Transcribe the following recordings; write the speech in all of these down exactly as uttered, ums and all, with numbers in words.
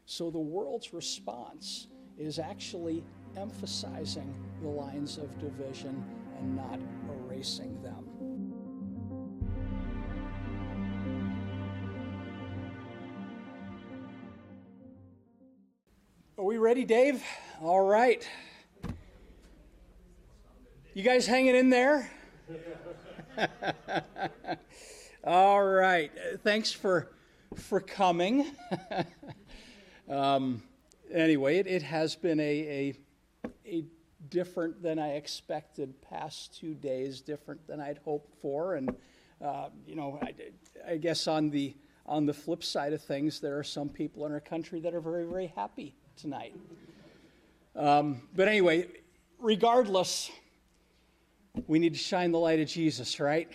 So the world's response is actually emphasizing the lines of division and not erasing them. Are we ready, Dave? All right. You guys hanging in there? All right. Thanks for for coming. um, anyway, it, it has been a, a a different than I expected past two days, different than I'd hoped for, and uh, you know, I, I guess on the on the flip side of things, there are some people in our country that are very, very happy tonight. Um, but anyway, regardless, we need to shine the light of Jesus, right?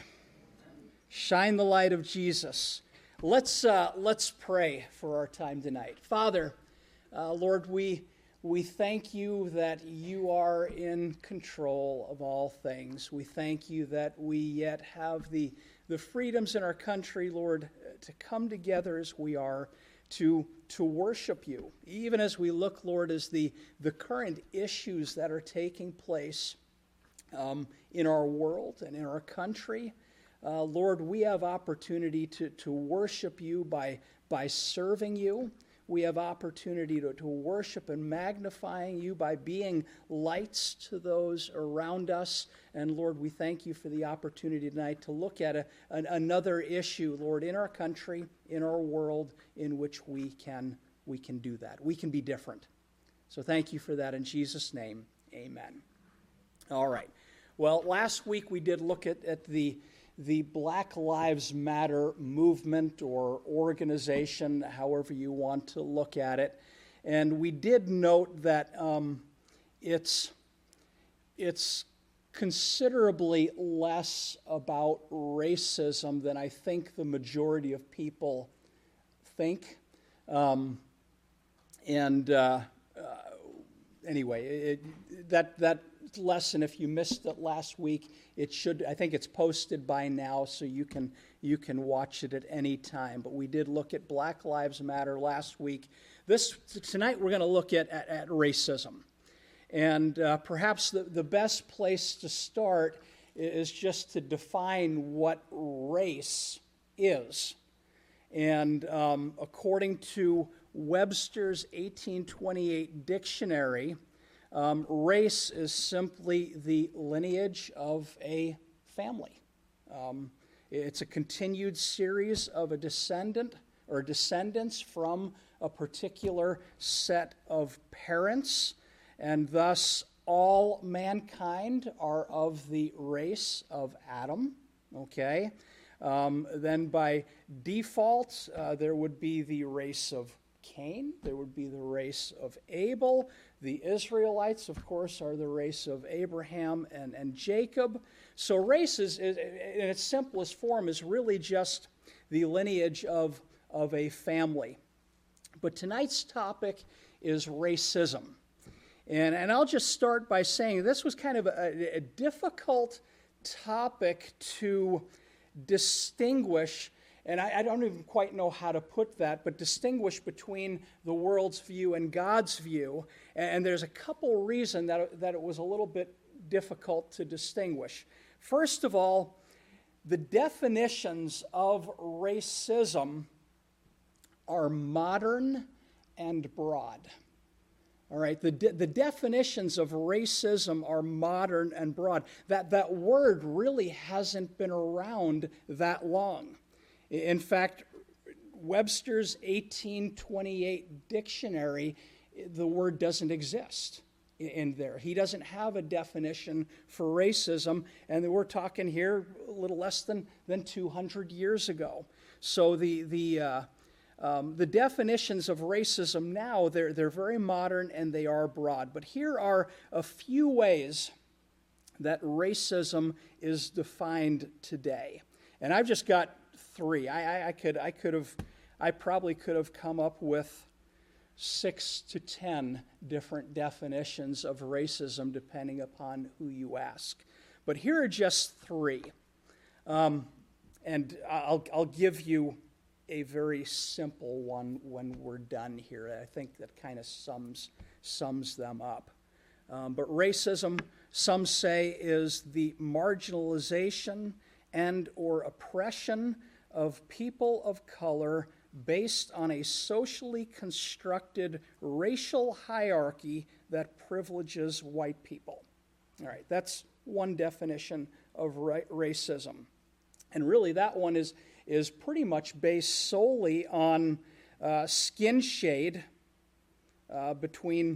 Shine the light of Jesus. Let's uh, let's pray for our time tonight. Father, uh, Lord, we we thank you that you are in control of all things. We thank you that we yet have the the freedoms in our country, Lord, to come together as we are, to to worship you, even as we look, Lord, as the, the current issues that are taking place um, in our world and in our country. Uh, Lord, we have opportunity to, to worship you by, by serving you. We have opportunity to, to worship and magnifying you by being lights to those around us. And Lord, we thank you for the opportunity tonight to look at a, an, another issue, Lord, in our country, in our world, in which we can, we can do that. We can be different. So thank you for that in Jesus' name. Amen. All right. Well, last week we did look at, at the the Black Lives Matter movement or organization, however you want to look at it. And we did note that um, it's, it's considerably less about racism than I think the majority of people think. Um, and uh, uh, anyway, it, that that lesson, if you missed it last week, it should, I think it's posted by now, so you can you can watch it at any time. But we did look at Black Lives Matter last week. This tonight we're going to look at, at, at racism. And uh, perhaps the, the best place to start is just to define what race is. And um, according to Webster's eighteen twenty-eight dictionary, Um, race is simply the lineage of a family. Um, it's a continued series of a descendant or descendants from a particular set of parents, and thus all mankind are of the race of Adam. Okay, um, then by default, uh, there would be the race of Cain. There would be the race of Abel. The Israelites, of course, are the race of Abraham and, and Jacob. So race, is, is, in its simplest form, is really just the lineage of, of a family. But tonight's topic is racism. And, and I'll just start by saying this was kind of a, a difficult topic to distinguish. And I, I don't even quite know how to put that, but distinguish between the world's view and God's view. And there's a couple reasons that, that it was a little bit difficult to distinguish. First of all, the definitions of racism are modern and broad. All right, the, de- the definitions of racism are modern and broad. That, that word really hasn't been around that long. In fact, Webster's eighteen twenty-eight dictionary, the word doesn't exist in there. He doesn't have a definition for racism, and we're talking here a little less than, than two hundred years ago. So the the uh, um, the definitions of racism now, they're, they're very modern and they are broad. But here are a few ways that racism is defined today. And I've just got three. I, I, I could I could have I probably could have come up with six to ten different definitions of racism depending upon who you ask. But here are just three. Um, and I'll I'll give you a very simple one when we're done here. I think that kind of sums, sums them up. Um, but racism, some say, is the marginalization and or oppression of people of color based on a socially constructed racial hierarchy that privileges white people. All right, that's one definition of ra- racism. And really that one is, is pretty much based solely on uh, skin shade uh, between,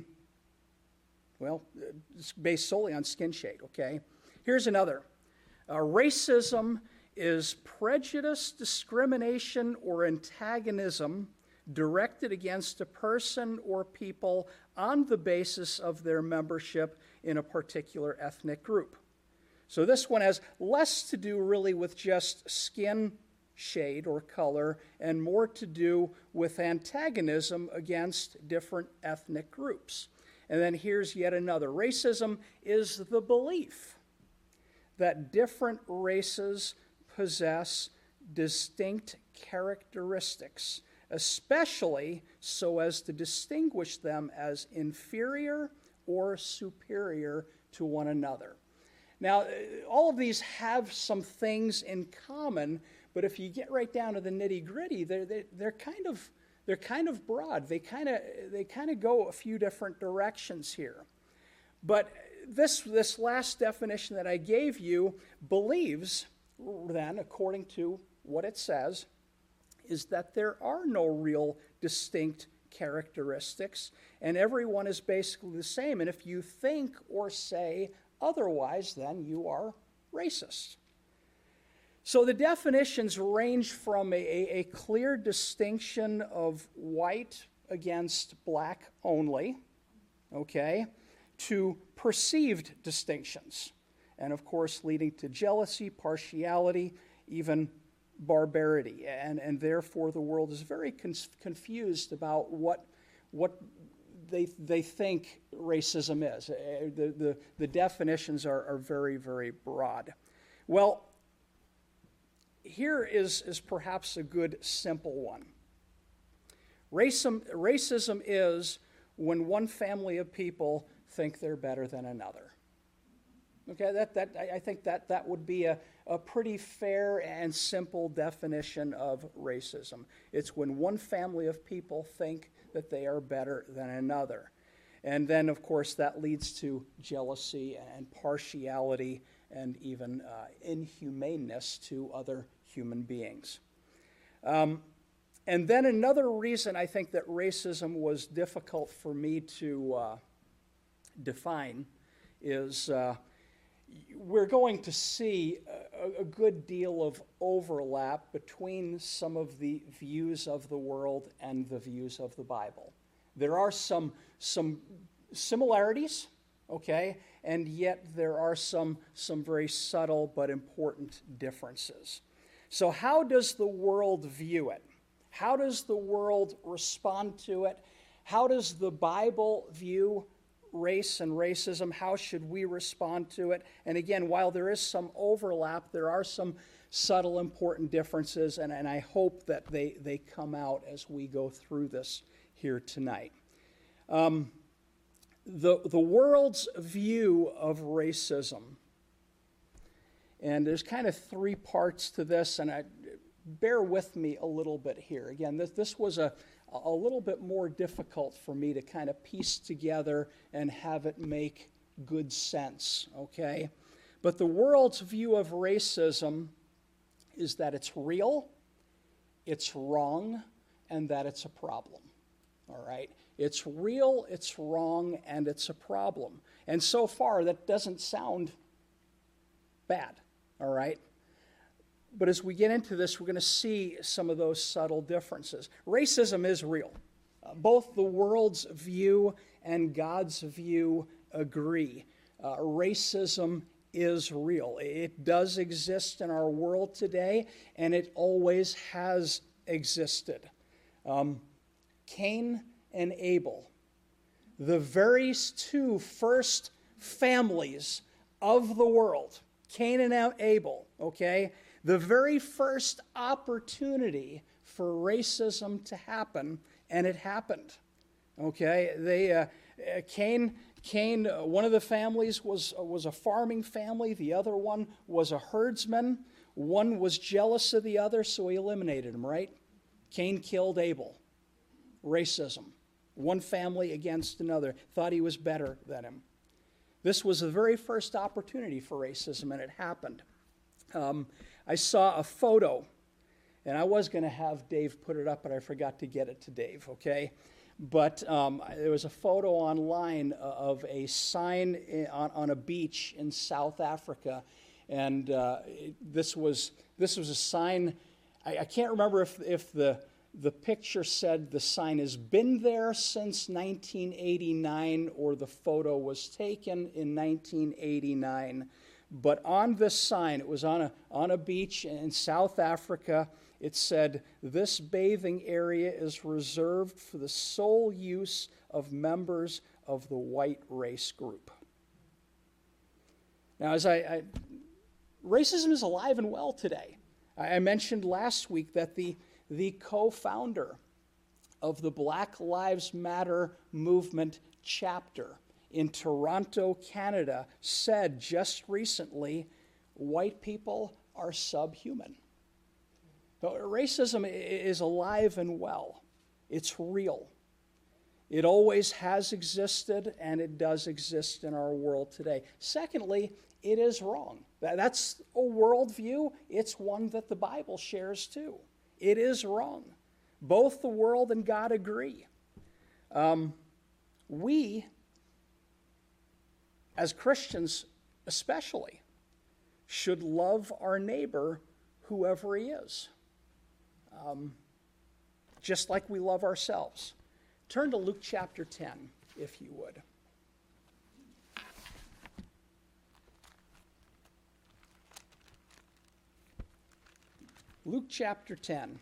well, it's based solely on skin shade, okay? Here's another. Uh, racism is prejudice, discrimination, or antagonism directed against a person or people on the basis of their membership in a particular ethnic group. So this one has less to do really with just skin shade or color and more to do with antagonism against different ethnic groups. And then here's yet another. Racism is the belief that different races possess distinct characteristics, especially so as to distinguish them as inferior or superior to one another. Now, all of these have some things in common, but if you get right down to the nitty-gritty, they're, they're, they're kind of they're kind of broad. They kind of they kind of go a few different directions here. But this this last definition that I gave you believes then, according to what it says, is that there are no real distinct characteristics, and everyone is basically the same. And if you think or say otherwise, then you are racist. So the definitions range from a, a, a clear distinction of white against black only, okay, to perceived distinctions. And of course, leading to jealousy, partiality, even barbarity. And, and therefore, the world is very con- confused about what, what they, they think racism is. The, the, the definitions are, are very, very broad. Well, here is, is perhaps a good simple one. Racism, racism is when one family of people think they're better than another. Okay, that, that, I think that, that would be a, a pretty fair and simple definition of racism. It's when one family of people think that they are better than another. And then, of course, that leads to jealousy and partiality and even uh, inhumaneness to other human beings. Um, and then another reason I think that racism was difficult for me to uh, define is uh, we're going to see a, a good deal of overlap between some of the views of the world and the views of the Bible. There are some, some similarities, okay, and yet there are some, some very subtle but important differences. So how does the world view it? How does the world respond to it? How does the Bible view race and racism? How should we respond to it? And again, while there is some overlap, there are some subtle, important differences, and, and I hope that they, they come out as we go through this here tonight. Um, the, the world's view of racism, and there's kind of three parts to this, and I, bear with me a little bit here. Again, this, this was a, a little bit more difficult for me to kind of piece together and have it make good sense, okay? But the world's view of racism is that it's real, it's wrong, and that it's a problem, all right? It's real, it's wrong, and it's a problem. And so far, that doesn't sound bad, all right? But as we get into this, we're going to see some of those subtle differences. Racism is real. Uh, both the world's view and God's view agree. Uh, racism is real. It does exist in our world today, and it always has existed. Um, Cain and Abel, the very two first families of the world, Cain and Abel, okay? The very first opportunity for racism to happen, and it happened. Okay, they uh, Cain. Cain. Uh, one of the families was uh, was a farming family. The other one was a herdsman. One was jealous of the other, so he eliminated him. Right? Cain killed Abel. Racism. One family against another. Thought he was better than him. This was the very first opportunity for racism, and it happened. Um, I saw a photo, and I was going to have Dave put it up, but I forgot to get it to Dave, okay? But um, there was a photo online of a sign on, on a beach in South Africa, and uh, it, this was this was a sign. I, I can't remember if if the the picture said the sign has been there since nineteen eighty-nine or the photo was taken in nineteen eighty-nine. But on this sign, it was on a on a beach in South Africa. It said, "This bathing area is reserved for the sole use of members of the white race group." Now, as I, I racism is alive and well today. I, I mentioned last week that the the co-founder of the Black Lives Matter movement chapter in Toronto, Canada, said just recently, white people are subhuman. So racism is alive and well. It's real. It always has existed, and it does exist in our world today. Secondly, it is wrong. That's a worldview. It's one that the Bible shares too. It is wrong. Both the world and God agree. Um, we, as Christians especially, should love our neighbor, whoever he is, um, just like we love ourselves. Turn to Luke chapter ten, if you would. Luke chapter ten.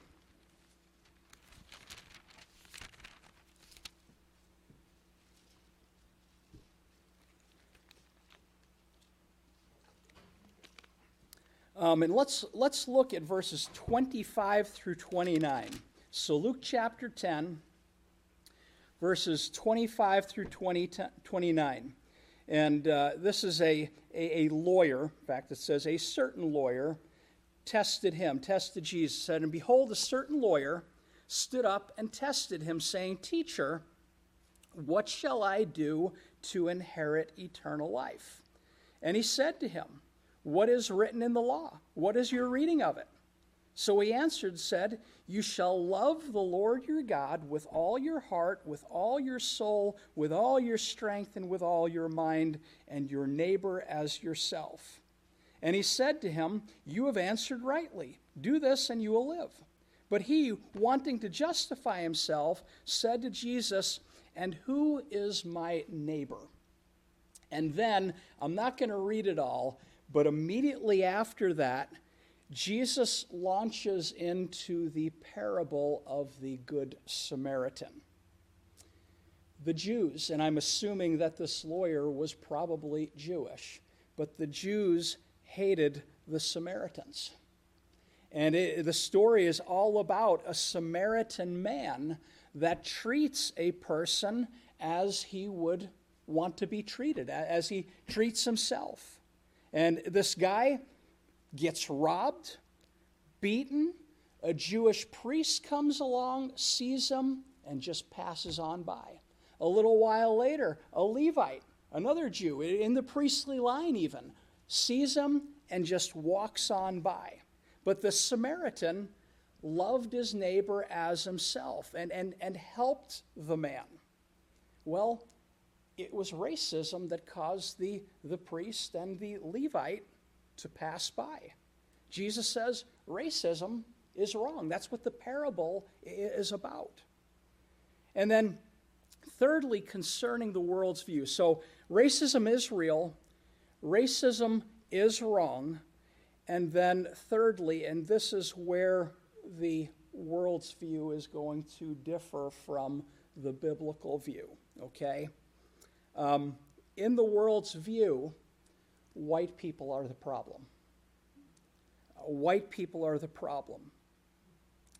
Um, and let's let's look at verses twenty-five through twenty-nine. So Luke chapter ten, verses twenty-five through twenty, twenty-nine. And uh, this is a, a, a lawyer. In fact, it says a certain lawyer tested him, tested Jesus, said, "And behold, a certain lawyer stood up and tested him, saying, 'Teacher, what shall I do to inherit eternal life?' And he said to him, 'What is written in the law? What is your reading of it?' So he answered, said, 'You shall love the Lord your God with all your heart, with all your soul, with all your strength, and with all your mind, and your neighbor as yourself.' And he said to him, 'You have answered rightly. Do this, and you will live.' But he, wanting to justify himself, said to Jesus, 'And who is my neighbor?' And then, I'm not going to read it all, but immediately after that, Jesus launches into the parable of the Good Samaritan. The Jews, and I'm assuming that this lawyer was probably Jewish, but the Jews hated the Samaritans. And it, the story is all about a Samaritan man that treats a person as he would want to be treated, as he treats himself. And this guy gets robbed, beaten. A Jewish priest comes along, sees him, and just passes on by. A little while later, a Levite, another Jew, in the priestly line even, sees him and just walks on by. But the Samaritan loved his neighbor as himself and, and, and helped the man. Well, it was racism that caused the, the priest and the Levite to pass by. Jesus says racism is wrong. That's what the parable is about. And then, thirdly, concerning the world's view. So, racism is real. Racism is wrong. And then, thirdly, and this is where the world's view is going to differ from the biblical view, okay? Um, in the world's view, white people are the problem. White people are the problem.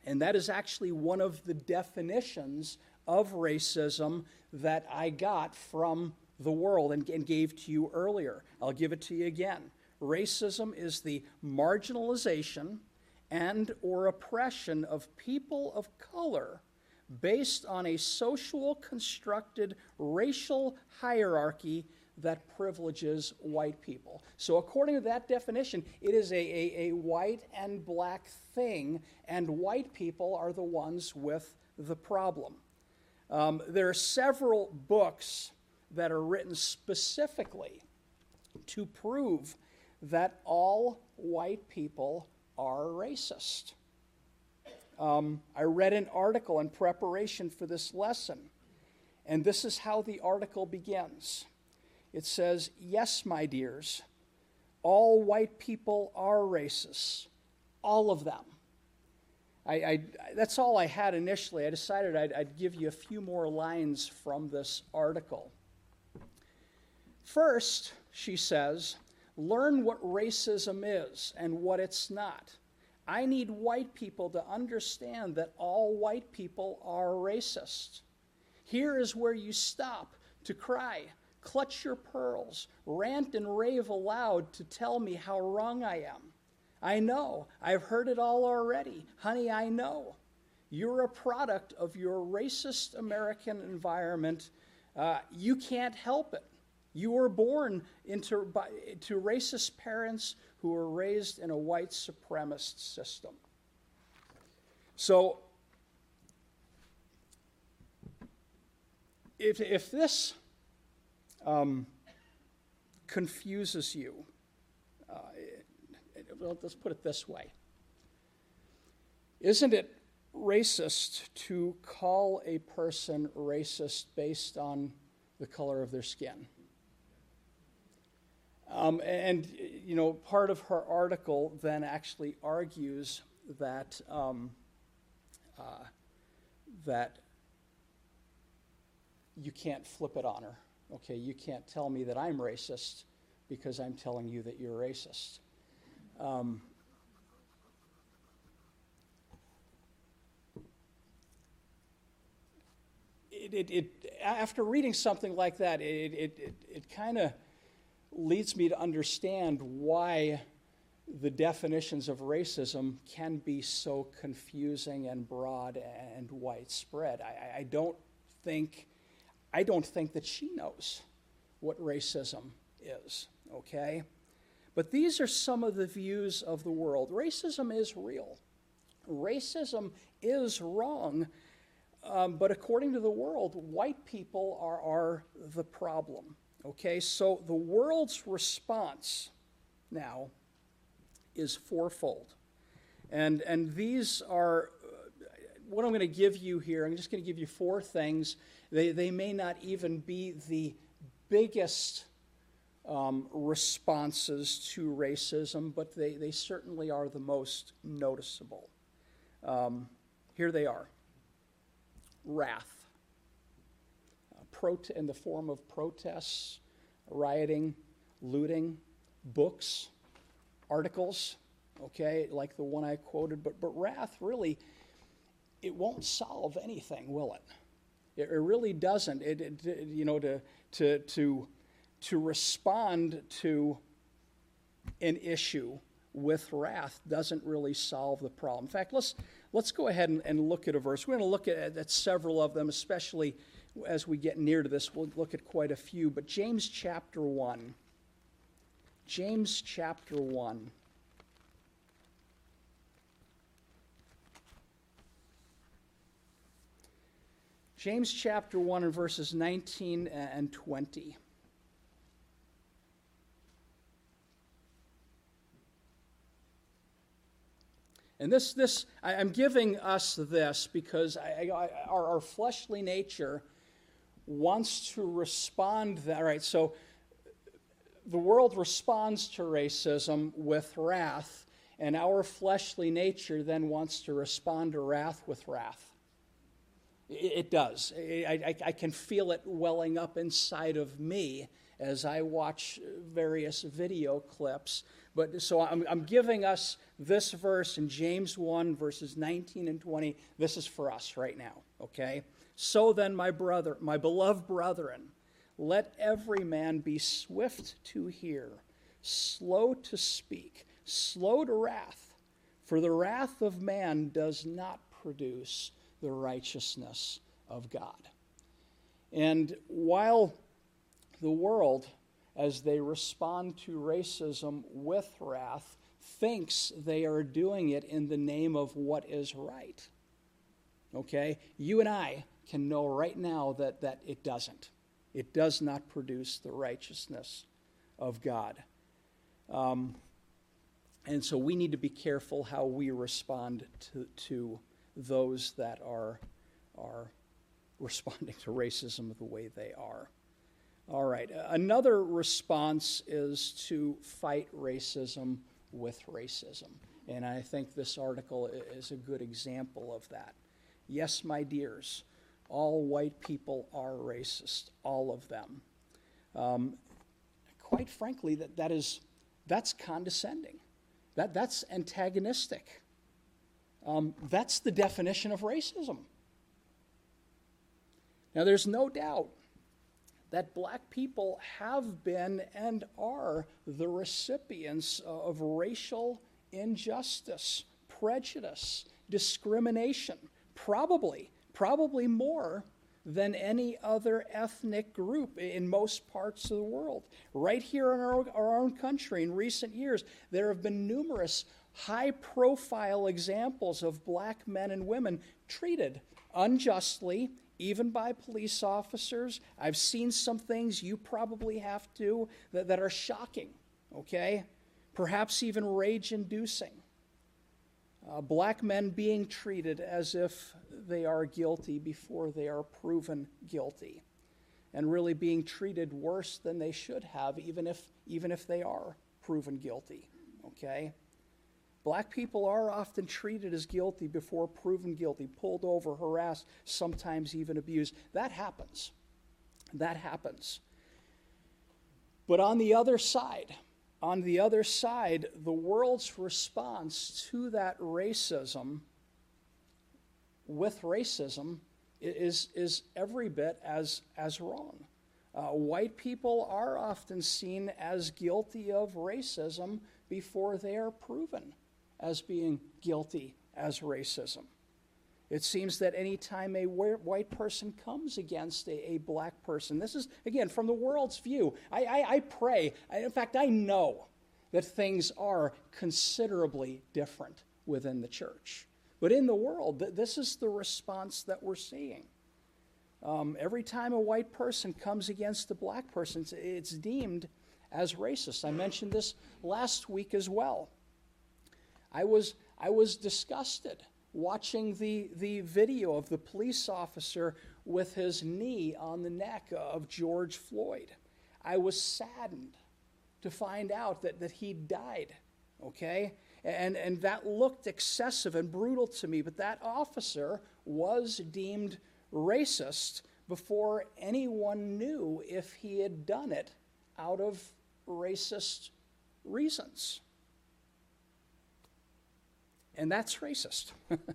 And that is actually one of the definitions of racism that I got from the world and, and gave to you earlier. I'll give it to you again. Racism is the marginalization and or oppression of people of color based on a social constructed racial hierarchy that privileges white people. So according to that definition, it is a, a, a white and black thing, and white people are the ones with the problem. Um, there are several books that are written specifically to prove that all white people are racist. Um, I read an article in preparation for this lesson, and this is how the article begins. It says, "Yes, my dears, all white people are racist, all of them." I, I, that's all I had initially. I decided I'd, I'd give you a few more lines from this article. First, she says, learn what racism is and what it's not. I need white people to understand that all white people are racist. Here is where you stop to cry, clutch your pearls, rant and rave aloud to tell me how wrong I am. I know. I've heard it all already. Honey, I know. You're a product of your racist American environment. Uh, you can't help it. You were born into by, to racist parents who were raised in a white supremacist system. So, if, if this um, confuses you, uh, well, let's put it this way. Isn't it racist to call a person racist based on the color of their skin? Um, and, you know, part of her article then actually argues that um, uh, that you can't flip it on her. Okay, you can't tell me that I'm racist because I'm telling you that you're racist. Um, it, it, it, after reading something like that, it, it, it, it kind of leads me to understand why the definitions of racism can be so confusing and broad and widespread. I, I don't think, I don't think that she knows what racism is, okay? But these are some of the views of the world. Racism is real. Racism is wrong, um, but according to the world, white people are, are the problem. Okay, so the world's response now is fourfold. And, and these are, uh, what I'm going to give you here, I'm just going to give you four things. They, they may not even be the biggest um, responses to racism, but they, they certainly are the most noticeable. Um, here they are. Wrath. In the form of protests, rioting, looting, books, articles, okay, like the one I quoted. But, but wrath, really, it won't solve anything, will it? It, it really doesn't. It, it, you know, to, to, to, to respond to an issue with wrath doesn't really solve the problem. In fact, let's, let's go ahead and, and look at a verse. We're going to look at, at several of them, especially as we get near to this. We'll look at quite a few. But James chapter one. James chapter one. James chapter one and verses nineteen and twenty. And this, this I, I'm giving us this because I, I, our, our fleshly nature wants to respond that, all right, so the world responds to racism with wrath, and our fleshly nature then wants to respond to wrath with wrath. It, it does. I, I, I can feel it welling up inside of me as I watch various video clips But so I'm, I'm giving us this verse in James one, verses nineteen and twenty. This is for us right now, okay? So then, my brother, my beloved brethren, let every man be swift to hear, slow to speak, slow to wrath, for the wrath of man does not produce the righteousness of God. And while the world, as they respond to racism with wrath, thinks they are doing it in the name of what is right, okay, you and I can know right now that, that it doesn't. It does not produce the righteousness of God. Um, and so we need to be careful how we respond to, to those that are, are responding to racism the way they are. All right, another response is to fight racism with racism. And I think this article is a good example of that. Yes, my dears, all white people are racist, all of them. Um, quite frankly, that, that is, that's condescending. That, that's antagonistic. Um, that's the definition of racism. Now, there's no doubt that black people have been and are the recipients of racial injustice, prejudice, discrimination, probably, probably more than any other ethnic group in most parts of the world. Right here in our, our own country, in recent years, there have been numerous high-profile examples of black men and women treated unjustly, even by police officers. I've seen some things you probably have to that, that are shocking, okay? Perhaps even rage-inducing. Uh, black men being treated as if they are guilty before they are proven guilty, and really being treated worse than they should have, even if, even if they are proven guilty, okay? Black people are often treated as guilty before proven guilty, pulled over, harassed, sometimes even abused. That happens. That happens. But on the other side, on the other side, the world's response to that racism, with racism, is, is every bit as, as wrong. Uh, white people are often seen as guilty of racism before they are proven as being guilty as racism. It seems that any time a white person comes against a, a black person, this is, again, from the world's view. I, I, I pray, I, in fact, I know that things are considerably different within the church. But in the world, th- this is the response that we're seeing. Um, every time a white person comes against a black person, it's, it's deemed as racist. I mentioned this last week as well. I was I was disgusted watching the, the video of the police officer with his knee on the neck of George Floyd. I was saddened to find out that, that he died, okay? And, and that looked excessive and brutal to me, but that officer was deemed racist before anyone knew if he had done it out of racist reasons. And that's racist.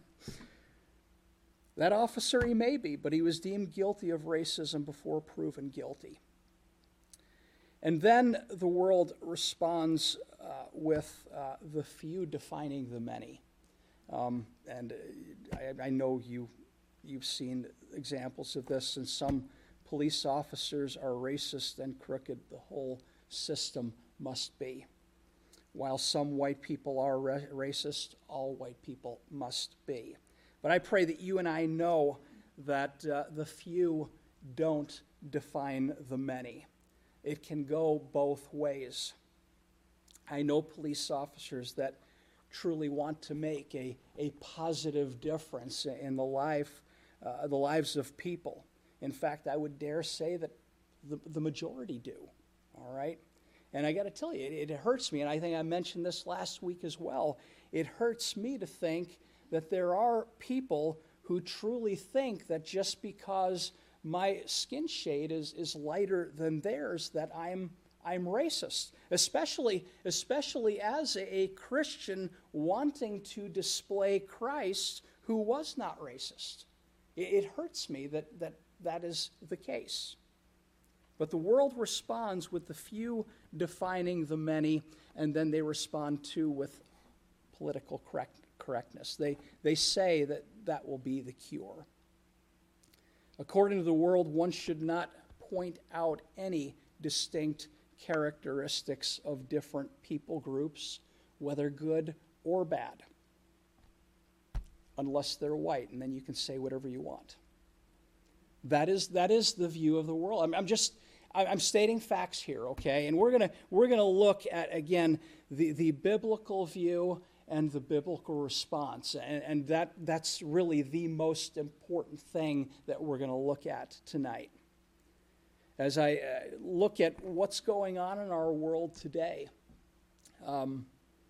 That officer he may be, but he was deemed guilty of racism before proven guilty. And then the world responds uh, with uh, the few defining the many. Um, and I, I know you, you've seen examples of this, and some police officers are racist and crooked. The whole system must be. While some white people are ra- racist, all white people must be. But I pray that you and I know that uh, the few don't define the many. It can go both ways. I know police officers that truly want to make a, a positive difference in the life, uh, the lives of people. In fact, I would dare say that the, the majority do, all right? And I got to tell you, it, it hurts me, and I think I mentioned this last week as well. It hurts me to think that there are people who truly think that just because my skin shade is, is lighter than theirs, that I'm I'm racist, especially, especially as a, a Christian wanting to display Christ who was not racist. It, it hurts me that, that that is the case. But the world responds with the few defining the many, and then they respond too with political correct, correctness. They, they say that that will be the cure. According to the world, one should not point out any distinct characteristics of different people groups, whether good or bad, unless they're white, and then you can say whatever you want. That is, that is the view of the world. I'm, I'm just... I'm stating facts here, okay? And we're gonna we're gonna look at, again, the, the biblical view and the biblical response, and, and that that's really the most important thing that we're gonna look at tonight. As I uh, look at what's going on in our world today, um,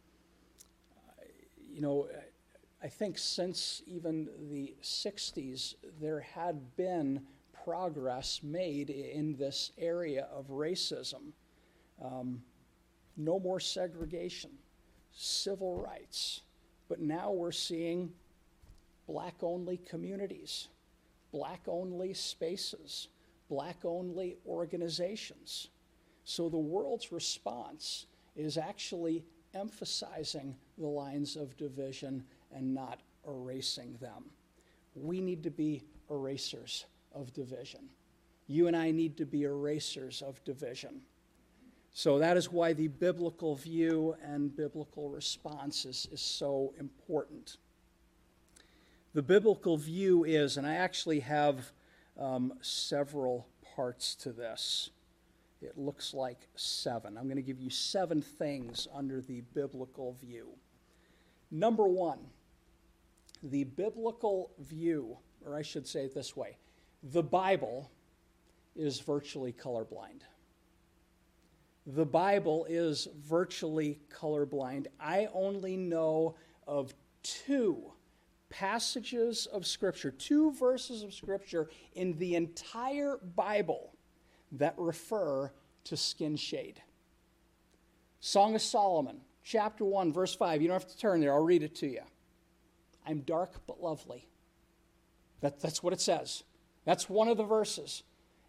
you know, I think since even the sixties, there had been progress made in this area of racism. Um, no more segregation, civil rights. But now we're seeing black-only communities, black-only spaces, black-only organizations. So the world's response is actually emphasizing the lines of division and not erasing them. We need to be erasers of division. You and I need to be erasers of division. So that is why the biblical view and biblical response is, is so important. The biblical view is, and I actually have um, several parts to this. It looks like seven. I'm going to give you seven things under the biblical view. Number one, the biblical view, or I should say it this way, the Bible is virtually colorblind. The Bible is virtually colorblind. I only know of two passages of Scripture, two verses of Scripture in the entire Bible that refer to skin shade. Song of Solomon, chapter one, verse five. You don't have to turn there. I'll read it to you. I'm dark but lovely. That, that's what it says. That's one of the verses.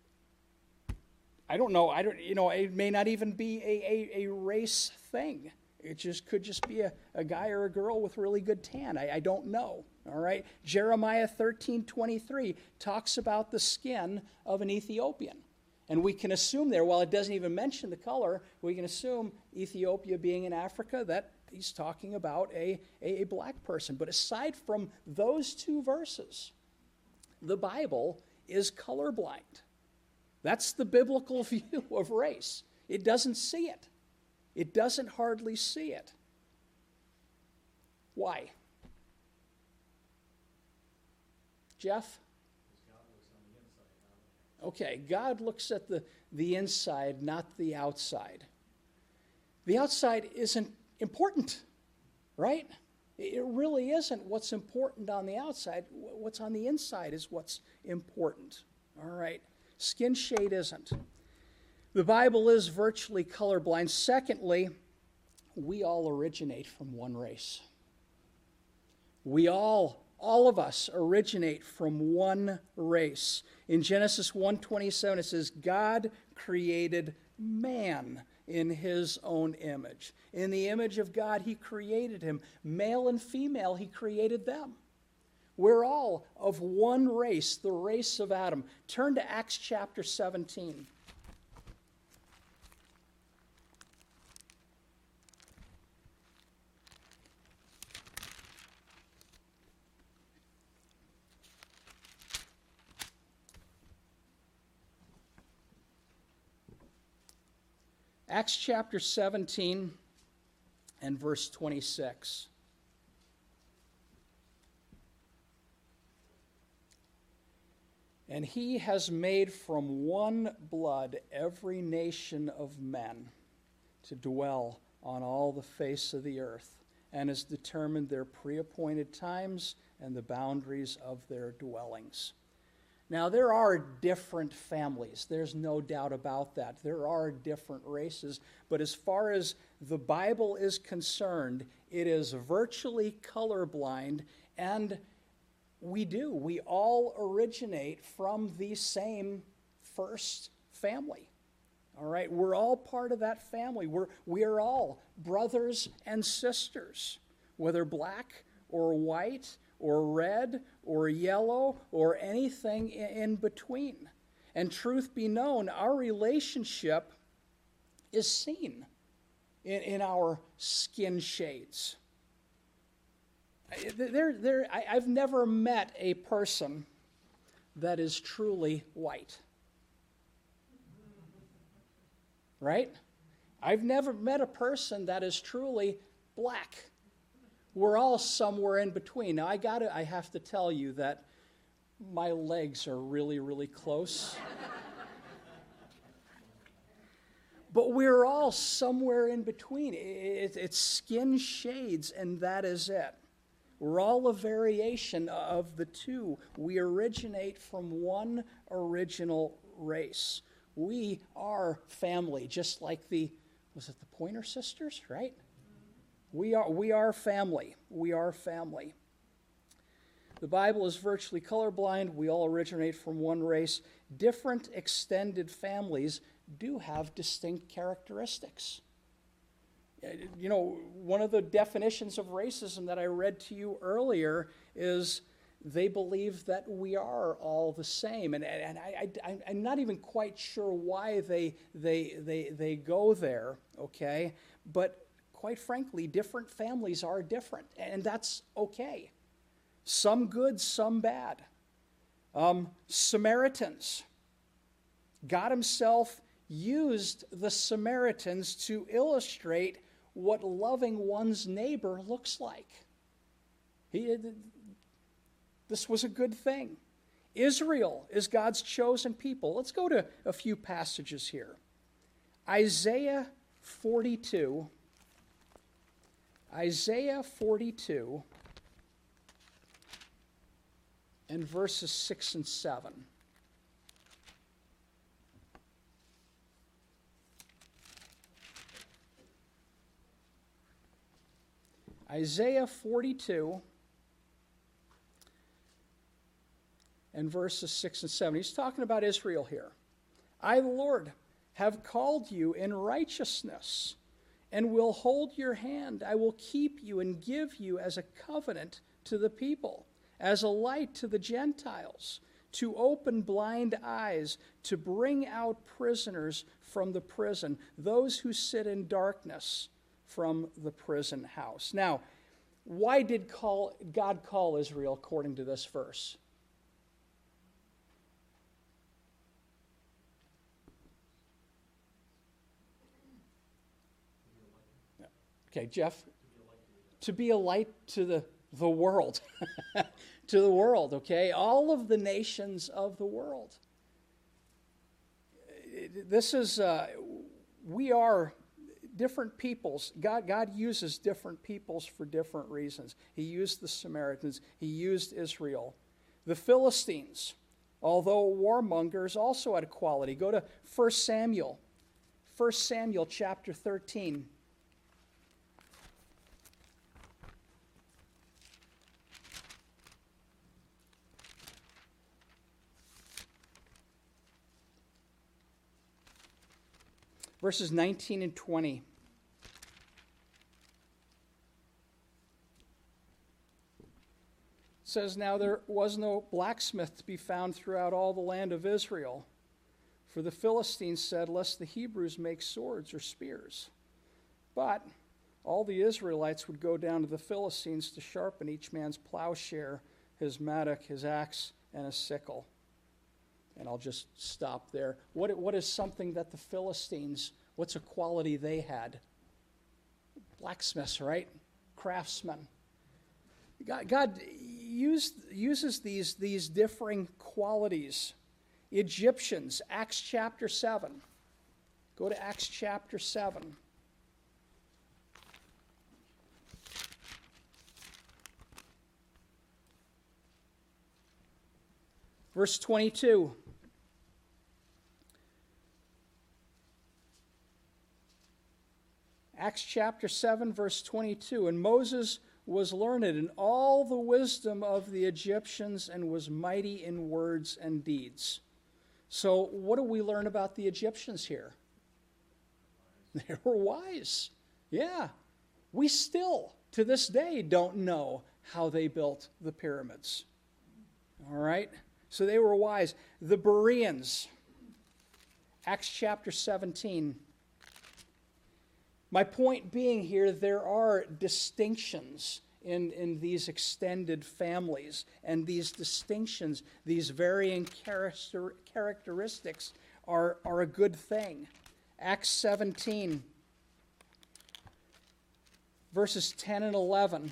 I don't know. I don't. You know, it may not even be a, a, a race thing. It just could just be a, a guy or a girl with really good tan. I, I don't know. All right. Jeremiah thirteen twenty-three talks about the skin of an Ethiopian. And we can assume there, while it doesn't even mention the color, we can assume Ethiopia being in Africa, that he's talking about a, a, a black person. But aside from those two verses, the Bible is colorblind. That's the biblical view of race. It doesn't see it. It doesn't hardly see it. Why? Jeff? Okay, God looks at the, the inside, not the outside. The outside isn't important, right? It really isn't what's important on the outside. What's on the inside is what's important. All right. Skin shade isn't. The Bible is virtually colorblind. Secondly, we all originate from one race. We all, all of us originate from one race. In Genesis one twenty-seven, it says, God created man in his own image. In the image of God, he created him. Male and female, he created them. We're all of one race, the race of Adam. Turn to Acts chapter seventeen. Acts chapter seventeen and verse twenty-six. And he has made from one blood every nation of men to dwell on all the face of the earth, and has determined their pre-appointed times and the boundaries of their dwellings. Now, there are different families. There's no doubt about that. There are different races. But as far as the Bible is concerned, it is virtually colorblind, and we do. We all originate from the same first family. All right? We're all part of that family. We're, we are all brothers and sisters, whether black or white or red or yellow or anything in between. And truth be known, our relationship is seen in, in our skin shades. There, there, I, I've never met a person that is truly white. Right? I've never met a person that is truly black. We're all somewhere in between. Now, I gotta, I have to tell you that my legs are really, really close. But we're all somewhere in between. It, it's skin shades, and that is it. We're all a variation of the two. We originate from one original race. We are family, just like the, was it the Pointer Sisters, right? We are, we are family. We are family. The Bible is virtually colorblind. We all originate from one race. Different extended families do have distinct characteristics. You know, one of the definitions of racism that I read to you earlier is they believe that we are all the same. And, and I, I, I'm not even quite sure why they, they, they, they go there, okay? But quite frankly, different families are different, and that's okay. Some good, some bad. Um, Samaritans. God himself used the Samaritans to illustrate what loving one's neighbor looks like. He, this was a good thing. Israel is God's chosen people. Let's go to a few passages here. Isaiah forty-two. Isaiah forty-two and verses six and seven. Isaiah forty-two and verses six and seven. He's talking about Israel here. I, the Lord, have called you in righteousness and will hold your hand. I will keep you and give you as a covenant to the people, as a light to the Gentiles, to open blind eyes, to bring out prisoners from the prison, those who sit in darkness from the prison house. Now, why did call, God call Israel according to this verse? Okay, Jeff? To be a light to the, the world. To the world, okay? All of the nations of the world. This is, uh, we are different peoples. God, God uses different peoples for different reasons. He used the Samaritans. He used Israel. The Philistines, although warmongers, also had a quality. Go to First Samuel. First Samuel chapter thirteen. Verses nineteen and twenty. It says, now there was no blacksmith to be found throughout all the land of Israel, for the Philistines said, lest the Hebrews make swords or spears. But all the Israelites would go down to the Philistines to sharpen each man's plowshare, his mattock, his axe, and his sickle. And I'll just stop there. What, what is something that the Philistines, what's a quality they had? Blacksmiths, right? Craftsmen. God, God used, uses these, these differing qualities. Egyptians, Acts chapter seven. Go to Acts chapter seven. Verse twenty-two. Acts chapter seven, verse twenty-two. And Moses was learned in all the wisdom of the Egyptians and was mighty in words and deeds. So what do we learn about the Egyptians here? They were wise. Yeah. We still, to this day, don't know how they built the pyramids. All right? So they were wise. The Bereans. Acts chapter seventeen. My point being here, there are distinctions in, in these extended families, and these distinctions, these varying character, characteristics are, are a good thing. Acts seventeen, verses ten and eleven.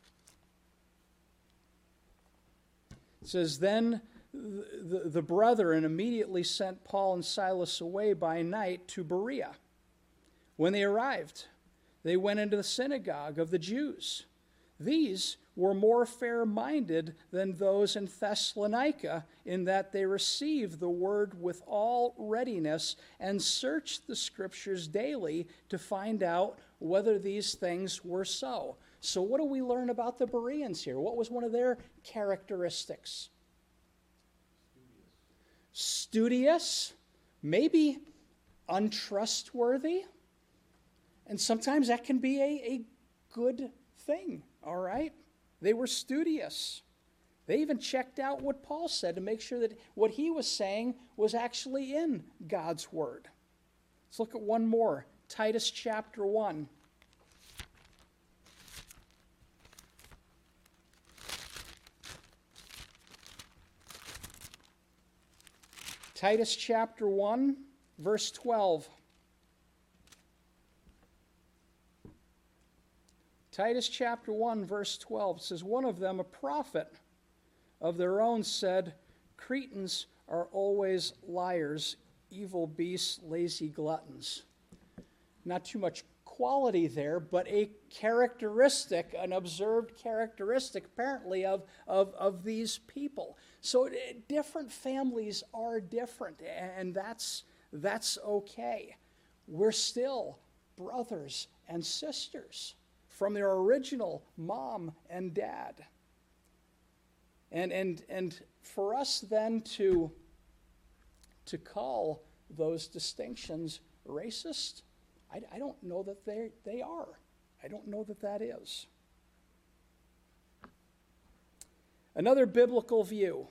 It says, Then the, the, the brethren immediately sent Paul and Silas away by night to Berea. When they arrived, they went into the synagogue of the Jews. These were more fair-minded than those in Thessalonica, in that they received the word with all readiness and searched the Scriptures daily to find out whether these things were so. So what do we learn about the Bereans here? What was one of their characteristics? Studious. Studious, maybe untrustworthy. And sometimes that can be a, a good thing, all right? They were studious. They even checked out what Paul said to make sure that what he was saying was actually in God's Word. Let's look at one more. Titus chapter one. Titus chapter one, verse twelve. Titus chapter one, verse twelve says, One of them, a prophet of their own, said, Cretans are always liars, evil beasts, lazy gluttons. Not too much quality there, but a characteristic, an observed characteristic apparently of, of, of these people. So different families are different, and that's, that's okay. We're still brothers and sisters from their original mom and dad. And and and for us then to, to call those distinctions racist, I, I don't know that they they are. I don't know that that is. Another biblical view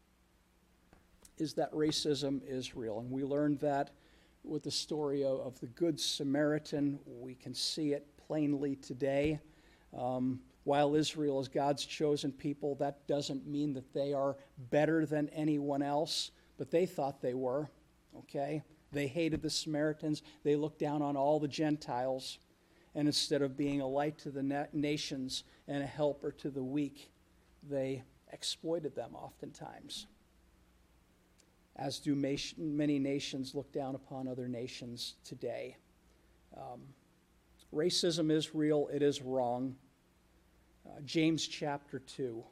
is that racism is real. And we learned that with the story of, of the Good Samaritan. We can see it plainly today. Um, while Israel is God's chosen people, that doesn't mean that they are better than anyone else, but they thought they were, okay? They hated the Samaritans. They looked down on all the Gentiles, and instead of being a light to the na- nations and a helper to the weak, they exploited them oftentimes, as do many nations look down upon other nations today. Um, Racism is real. It is wrong. Uh, James chapter two.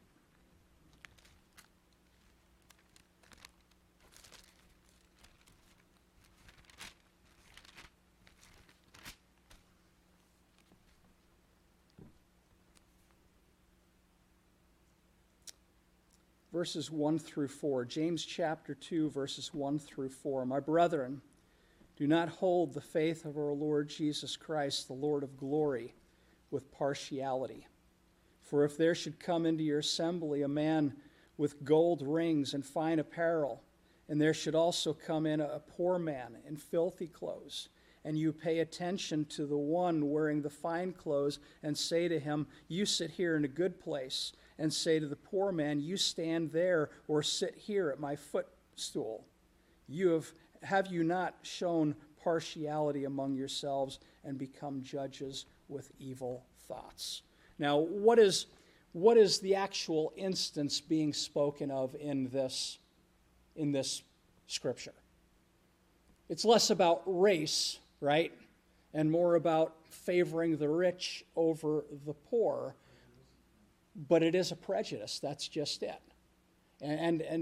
Verses one through four. James chapter two, verses one through four. My brethren, do not hold the faith of our Lord Jesus Christ, the Lord of glory, with partiality. For if there should come into your assembly a man with gold rings and fine apparel, and there should also come in a poor man in filthy clothes, and you pay attention to the one wearing the fine clothes, and say to him, You sit here in a good place, and say to the poor man, You stand there, or sit here at my footstool. You have Have you not shown partiality among yourselves and become judges with evil thoughts? Now, what is, what is the actual instance being spoken of in this, in this scripture? It's less about race, right? And more about favoring the rich over the poor. But it is a prejudice. That's just it. And, and, and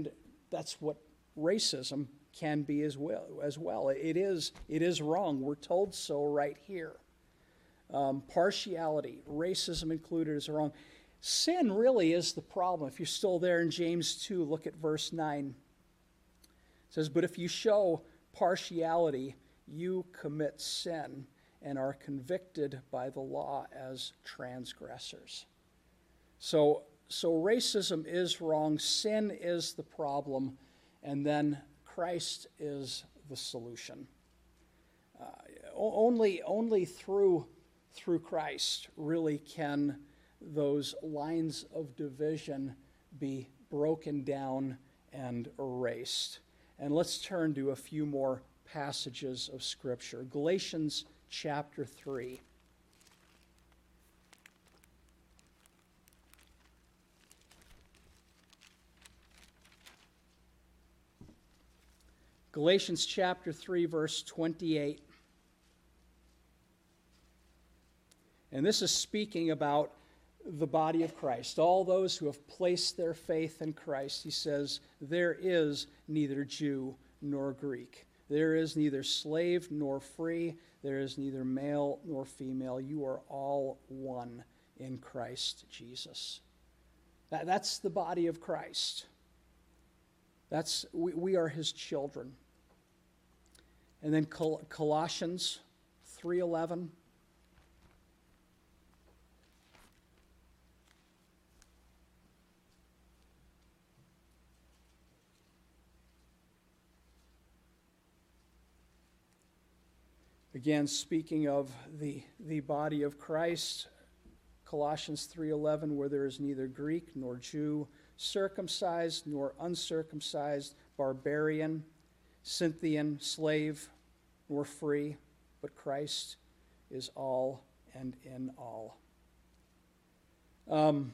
that's what racism can be as well. As well, it is it is wrong. We're told so right here. Um, partiality, racism included, is wrong. Sin really is the problem. If you're still there in James two, look at verse nine. It says, "But if you show partiality, you commit sin and are convicted by the law as transgressors." So, so racism is wrong, sin is the problem, and then Christ is the solution. Uh, only, only through, through Christ really can those lines of division be broken down and erased. And let's turn to a few more passages of Scripture. Galatians chapter three. Galatians chapter three, verse twenty-eight. And this is speaking about the body of Christ, all those who have placed their faith in Christ. He says, "There is neither Jew nor Greek. There is neither slave nor free. There is neither male nor female. You are all one in Christ Jesus." That, that's the body of Christ. That's we, we are his children. And then Col- Colossians three eleven. Again, speaking of the, the body of Christ, Colossians three eleven, where there is neither Greek nor Jew, circumcised nor uncircumcised, barbarian, Scythian, slave, nor free, but Christ is all and in all. Um,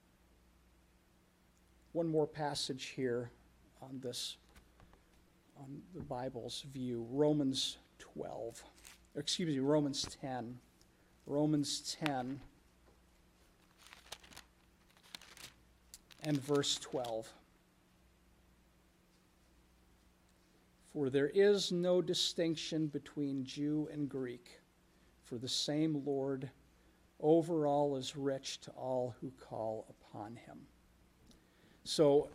one more passage here on this, on the Bible's view, Romans twelve. Excuse me, Romans ten. Romans ten and verse twelve. "For there is no distinction between Jew and Greek, for the same Lord over all is rich to all who call upon him." So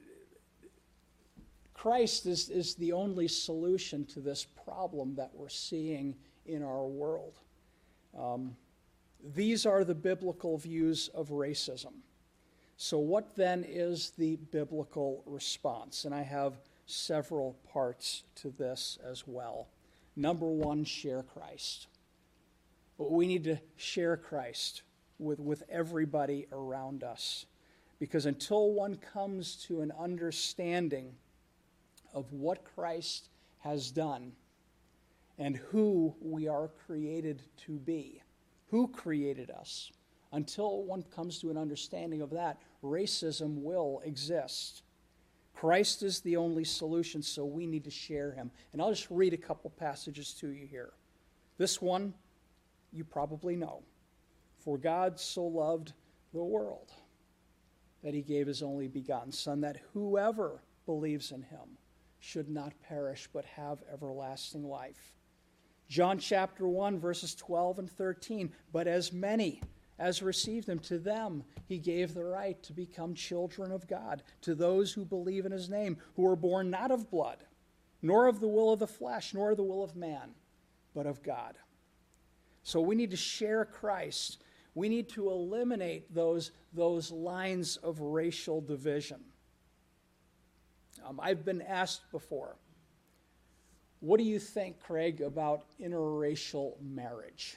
Christ is, is the only solution to this problem that we're seeing in our world. Um, these are the biblical views of racism. So what then is the biblical response? And I have several parts to this as well. Number one, share Christ. We need to share Christ with, with everybody around us. Because until one comes to an understanding of what Christ has done and who we are created to be, who created us, until one comes to an understanding of that, racism will exist. Christ is the only solution, so we need to share him. And I'll just read a couple passages to you here. This one, you probably know. "For God so loved the world that he gave his only begotten Son, that whoever believes in him should not perish but have everlasting life." John chapter one, verses twelve and thirteen. "But as many as received him, to them he gave the right to become children of God, to those who believe in his name, who were born not of blood, nor of the will of the flesh, nor of the will of man, but of God." So we need to share Christ. We need to eliminate those, those lines of racial division. Um, I've been asked before, what do you think, Craig, about interracial marriage?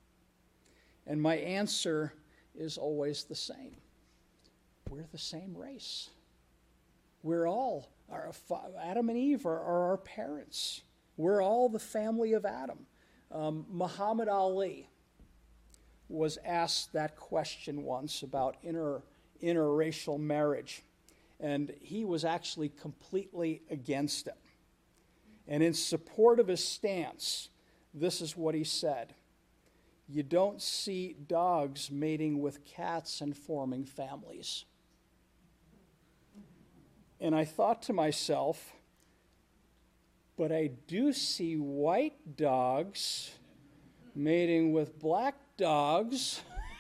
And my answer is always the same. We're the same race. We're all, our, Adam and Eve are, are our parents. We're all the family of Adam. Um, Muhammad Ali was asked that question once about inter, interracial marriage, and he was actually completely against it. And in support of his stance, this is what he said: "You don't see dogs mating with cats and forming families." And I thought to myself, but I do see white dogs mating with black dogs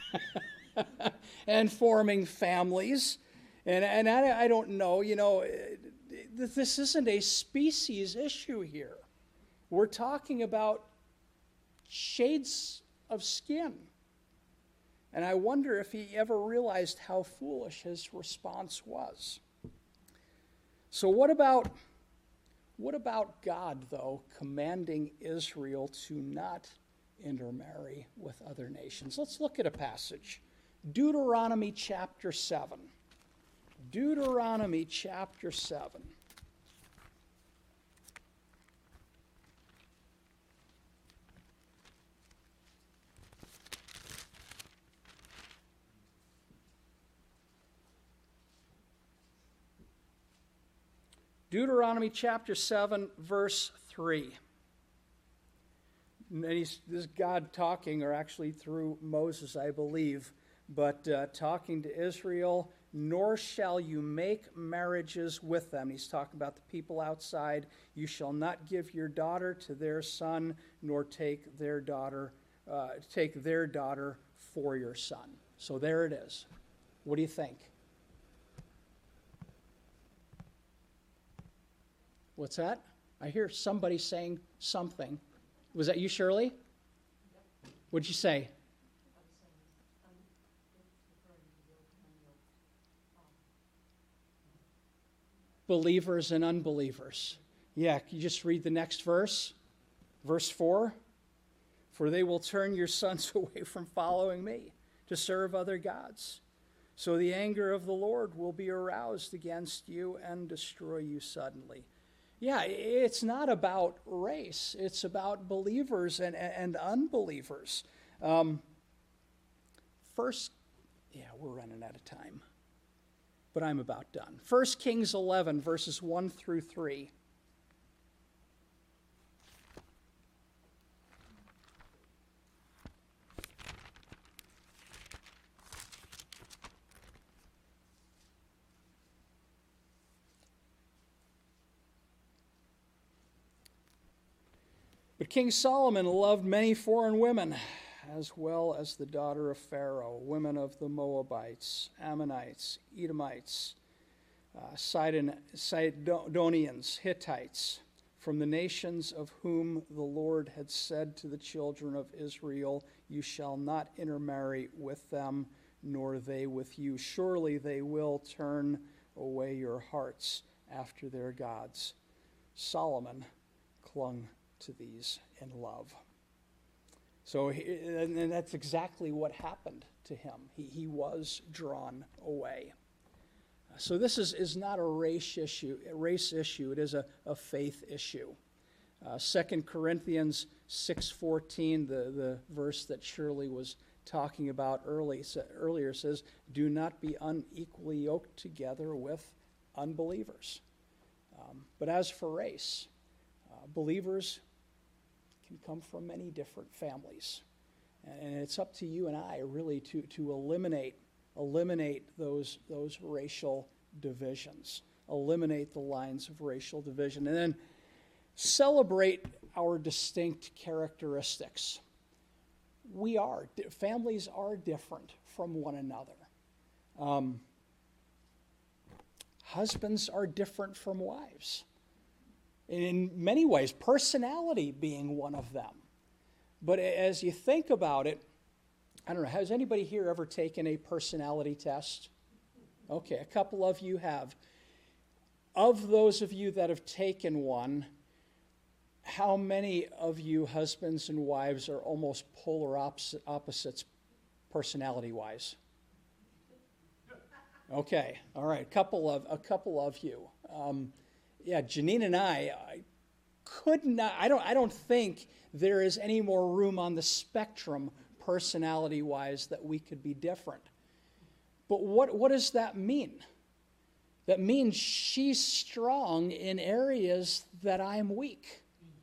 and forming families. And, and I, I don't know, you know, this isn't a species issue here. We're talking about shades of skin. And I wonder if he ever realized how foolish his response was. So what about, what about God, though, commanding Israel to not intermarry with other nations? Let's look at a passage. Deuteronomy chapter seven. Deuteronomy chapter seven. Deuteronomy chapter seven, verse three. And he's, this is God talking, or actually through Moses, I believe, but uh, talking to Israel, nor shall you make marriages with them. He's talking about the people outside. You shall not give your daughter to their son, nor take their daughter, uh, take their daughter for your son. So there it is. What do you think? What's that? I hear somebody saying something. Was that you, Shirley? What'd you say? Believers and unbelievers. Yeah, can you just read the next verse? Verse four. For they will turn your sons away from following me to serve other gods. So the anger of the Lord will be aroused against you and destroy you suddenly. Yeah, it's not about race. It's about believers and, and unbelievers. Um, first, yeah, we're running out of time, but I'm about done. First Kings eleven, verses one through three. But King Solomon loved many foreign women, as well as the daughter of Pharaoh, women of the Moabites, Ammonites, Edomites, uh, Sidon, Sidonians, Hittites, from the nations of whom the Lord had said to the children of Israel, you shall not intermarry with them, nor they with you. Surely they will turn away your hearts after their gods. Solomon clung to these in love. So, and that's exactly what happened to him. He, he was drawn away. So this is, is not a race issue, a race issue. It is a, a faith issue. Uh, Second Corinthians six fourteen, the, the verse that Shirley was talking about early, earlier, says, do not be unequally yoked together with unbelievers. Um, but as for race, uh, believers can come from many different families. And it's up to you and I really to, to eliminate eliminate those, those racial divisions, eliminate the lines of racial division, and then celebrate our distinct characteristics. We are, families are different from one another. Um, husbands are different from wives. In many ways, personality being one of them. But as you think about it, I don't know, has anybody here ever taken a personality test? Okay, a couple of you have. Of those of you that have taken one, how many of you husbands and wives are almost polar opposites personality-wise? Okay, all right, couple of, a couple of you. Um, Yeah, Janine and I, I could not, I don't, I don't think there is any more room on the spectrum personality-wise that we could be different. But what, what does that mean? That means she's strong in areas that I'm weak.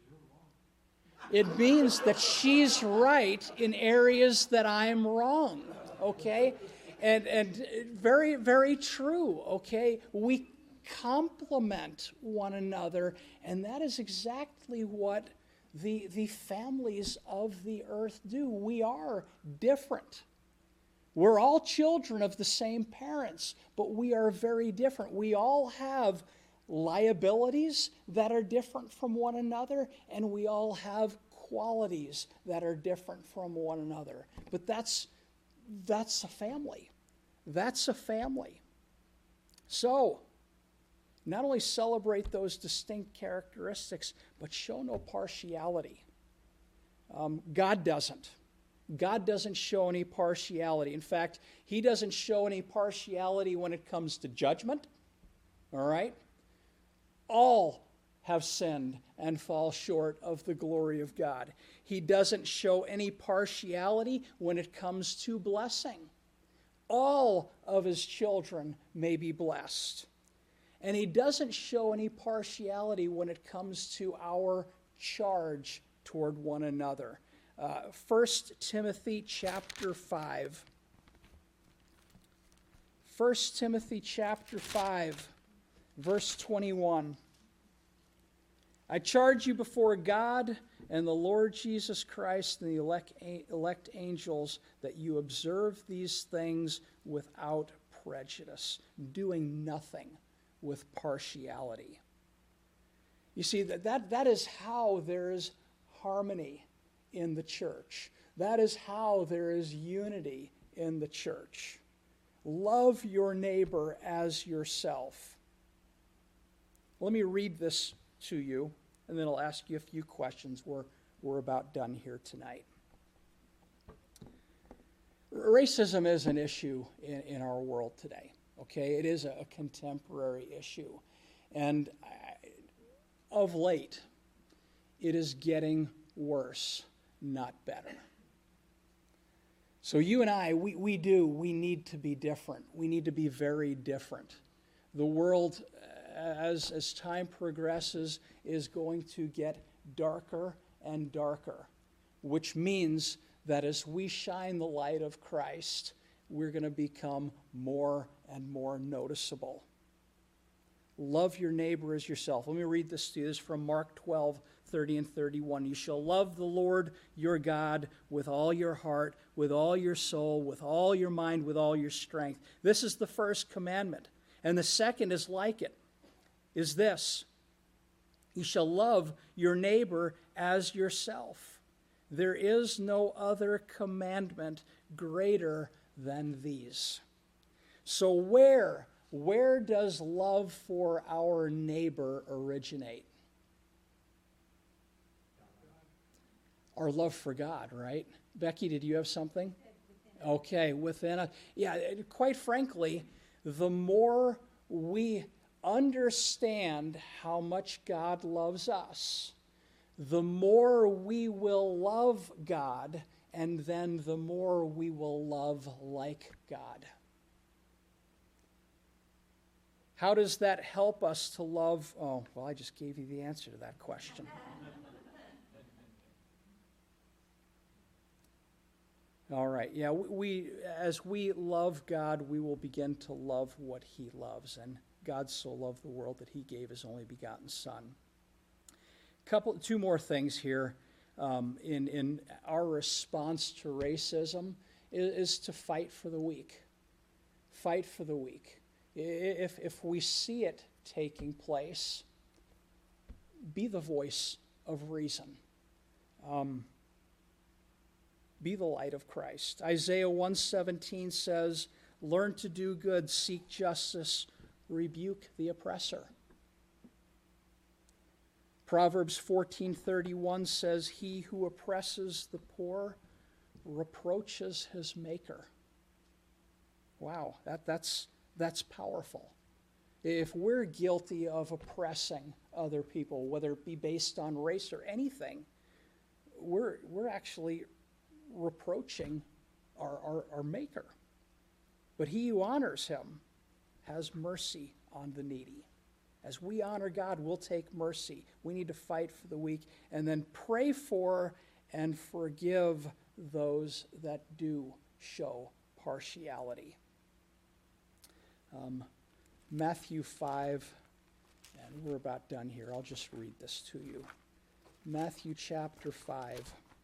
It means that she's right in areas that I'm wrong, okay? And, and very, very true, okay? We complement one another, and that is exactly what the, the families of the earth do. We are different. We're all children of the same parents, but we are very different. We all have liabilities that are different from one another, and we all have qualities that are different from one another. But that's that's a family. That's a family. So, not only celebrate those distinct characteristics, but show no partiality. Um, God doesn't. God doesn't show any partiality. In fact, he doesn't show any partiality when it comes to judgment. All right? All have sinned and fall short of the glory of God. He doesn't show any partiality when it comes to blessing. All of his children may be blessed. And he doesn't show any partiality when it comes to our charge toward one another. Uh, First Timothy chapter five. First Timothy chapter five, verse twenty-one. I charge you before God and the Lord Jesus Christ and the elect, elect angels that you observe these things without prejudice, doing nothing with partiality. You see, that, that, that is how there is harmony in the church. That is how there is unity in the church. Love your neighbor as yourself. Let me read this to you, and then I'll ask you a few questions. We're, we're about done here tonight. Racism is an issue in, in our world today, okay? It is a, a contemporary issue. And I, of late, it is getting worse, not better. So you and I, we, we do, we need to be different. We need to be very different. The world, as, as time progresses, is going to get darker and darker, which means that as we shine the light of Christ, we're going to become more and more noticeable. Love your neighbor as yourself. Let me read this to you. This is from Mark twelve, thirty and thirty-one. You shall love the Lord your God with all your heart, with all your soul, with all your mind, with all your strength. This is the first commandment. And the second is like it, is this. You shall love your neighbor as yourself. There is no other commandment greater than these. So where, where does love for our neighbor originate? Our love for God, right? Becky, did you have something? Okay, within a, yeah, quite frankly, the more we understand how much God loves us, the more we will love God, and then the more we will love like God. How does that help us to love? Oh, well, I just gave you the answer to that question. All right, yeah, we as we love God, we will begin to love what he loves. And God so loved the world that he gave his only begotten Son. Couple, two more things here um, in, in our response to racism is, is to fight for the weak. Fight for the weak. If, if we see it taking place, be the voice of reason. Um, be the light of Christ. Isaiah one seventeen says, learn to do good, seek justice, rebuke the oppressor. Proverbs fourteen thirty-one says, he who oppresses the poor reproaches his maker. Wow, that, that's, that's powerful. If we're guilty of oppressing other people, whether it be based on race or anything, we're, we're actually reproaching our, our, our maker. But he who honors him has mercy on the needy. As we honor God, we'll take mercy. We need to fight for the weak and then pray for and forgive those that do show partiality. Um, Matthew five, and we're about done here. I'll just read this to you. Matthew chapter five.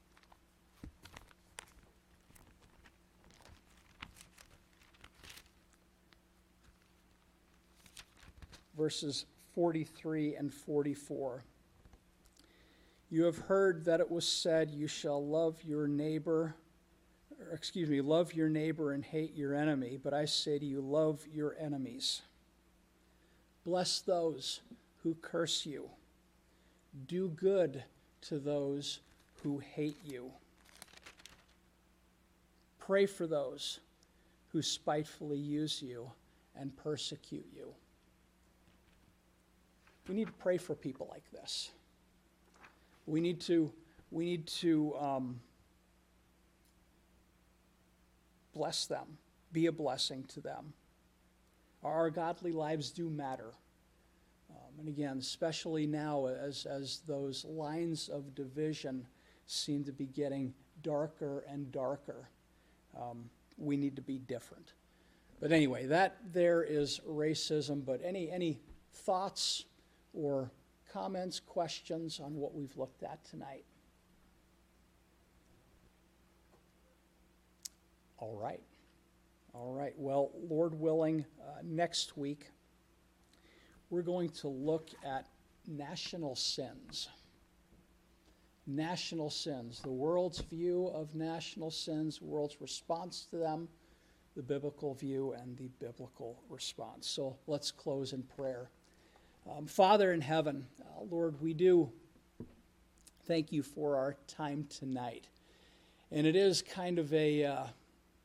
Verses forty-three and forty-four. You have heard that it was said, you shall love your neighbor, or excuse me, love your neighbor and hate your enemy. But I say to you, love your enemies. Bless those who curse you. Do good to those who hate you. Pray for those who spitefully use you and persecute you. We need to pray for people like this. We need to, we need to um, bless them, be a blessing to them. Our godly lives do matter. Um, and again, especially now as, as those lines of division seem to be getting darker and darker, um, we need to be different. But anyway, that there is racism. But any any thoughts or comments, questions on what we've looked at tonight? All right. All right. Well, Lord willing, uh, next week we're going to look at national sins. National sins, the world's view of national sins, the world's response to them, the biblical view, and the biblical response. So let's close in prayer. Um, Father in heaven, uh, Lord, we do thank you for our time tonight. And it is kind of a, uh, uh,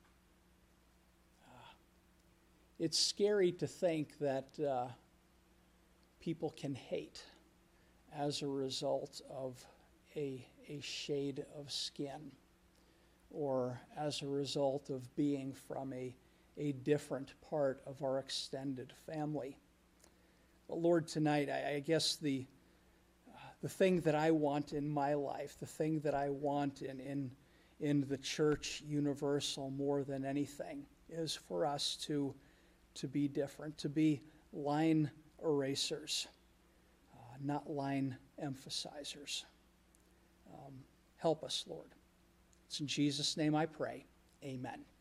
it's scary to think that uh, people can hate as a result of a, a shade of skin, or as a result of being from a, a different part of our extended family. But Lord, tonight, I, I guess the uh, the thing that I want in my life, the thing that I want in, in, in the church universal more than anything, is for us to, to be different, to be line erasers, uh, not line emphasizers. Um, help us, Lord. It's in Jesus' name I pray. Amen.